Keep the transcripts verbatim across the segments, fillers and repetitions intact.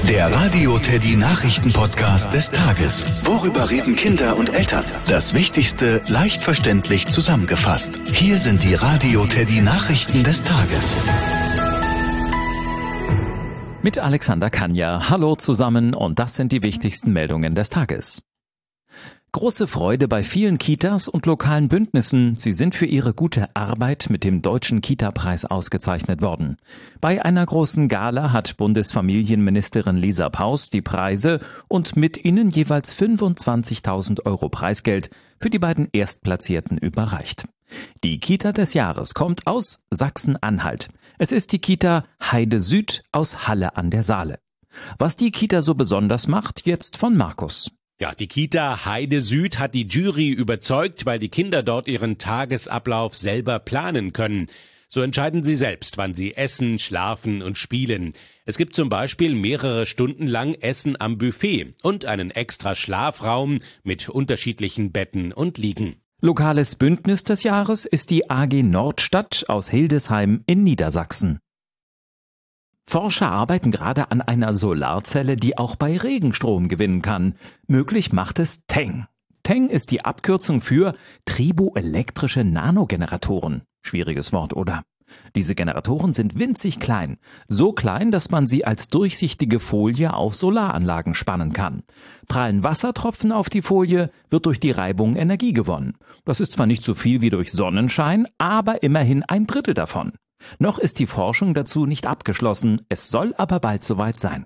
Der Radio Teddy Nachrichten-Podcast des Tages. Worüber reden Kinder und Eltern? Das Wichtigste leicht verständlich zusammengefasst. Hier sind die Radio Teddy Nachrichten des Tages. Mit Alexander Kanja. Hallo zusammen und das sind die wichtigsten Meldungen des Tages. Große Freude bei vielen Kitas und lokalen Bündnissen. Sie sind für ihre gute Arbeit mit dem Deutschen Kita-Preis ausgezeichnet worden. Bei einer großen Gala hat Bundesfamilienministerin Lisa Paus die Preise und mit ihnen jeweils fünfundzwanzigtausend Euro Preisgeld für die beiden Erstplatzierten überreicht. Die Kita des Jahres kommt aus Sachsen-Anhalt. Es ist die Kita Heide Süd aus Halle an der Saale. Was die Kita so besonders macht, jetzt von Markus. Ja, die Kita Heide Süd hat die Jury überzeugt, weil die Kinder dort ihren Tagesablauf selber planen können. So entscheiden sie selbst, wann sie essen, schlafen und spielen. Es gibt zum Beispiel mehrere Stunden lang Essen am Buffet und einen extra Schlafraum mit unterschiedlichen Betten und Liegen. Lokales Bündnis des Jahres ist die A G Nordstadt aus Hildesheim in Niedersachsen. Forscher arbeiten gerade an einer Solarzelle, die auch bei Regenstrom gewinnen kann. Möglich macht es T E N G. T E N G ist die Abkürzung für triboelektrische Nanogeneratoren. Schwieriges Wort, oder? Diese Generatoren sind winzig klein. So klein, dass man sie als durchsichtige Folie auf Solaranlagen spannen kann. Prallen Wassertropfen auf die Folie, wird durch die Reibung Energie gewonnen. Das ist zwar nicht so viel wie durch Sonnenschein, aber immerhin ein Drittel davon. Noch ist die Forschung dazu nicht abgeschlossen, es soll aber bald soweit sein.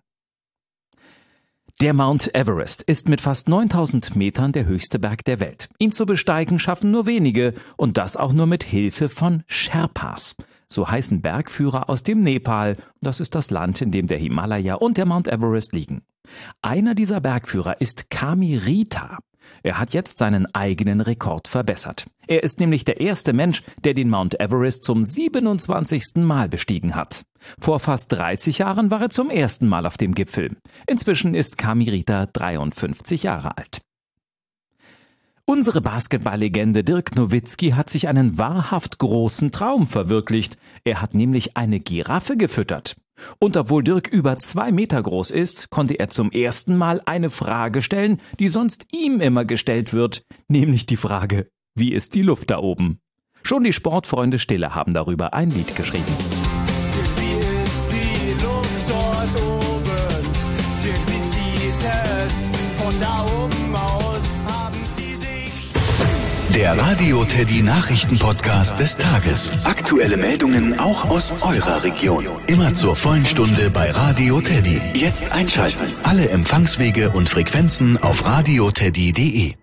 Der Mount Everest ist mit fast neuntausend Metern der höchste Berg der Welt. Ihn zu besteigen schaffen nur wenige und das auch nur mit Hilfe von Sherpas. So heißen Bergführer aus dem Nepal, das ist das Land, in dem der Himalaya und der Mount Everest liegen. Einer dieser Bergführer ist Kamirita. Er hat jetzt seinen eigenen Rekord verbessert. Er ist nämlich der erste Mensch, der den Mount Everest zum siebenundzwanzigsten Mal bestiegen hat. Vor fast dreißig Jahren war er zum ersten Mal auf dem Gipfel. Inzwischen ist Kamirita dreiundfünfzig Jahre alt. Unsere Basketballlegende Dirk Nowitzki hat sich einen wahrhaft großen Traum verwirklicht. Er hat nämlich eine Giraffe gefüttert. Und obwohl Dirk über zwei Meter groß ist, konnte er zum ersten Mal eine Frage stellen, die sonst ihm immer gestellt wird, nämlich die Frage, wie ist die Luft da oben? Schon die Sportfreunde Stille haben darüber ein Lied geschrieben. Wie ist die Luft dort oben? Wie sieht es von da oben aus? Haben Sie dich... Der Radio Teddy Nachrichten-Podcast des Tages. Aktuelle Meldungen auch aus eurer Region. Immer zur vollen Stunde bei Radio Teddy. Jetzt einschalten. Alle Empfangswege und Frequenzen auf radioteddy punkt de.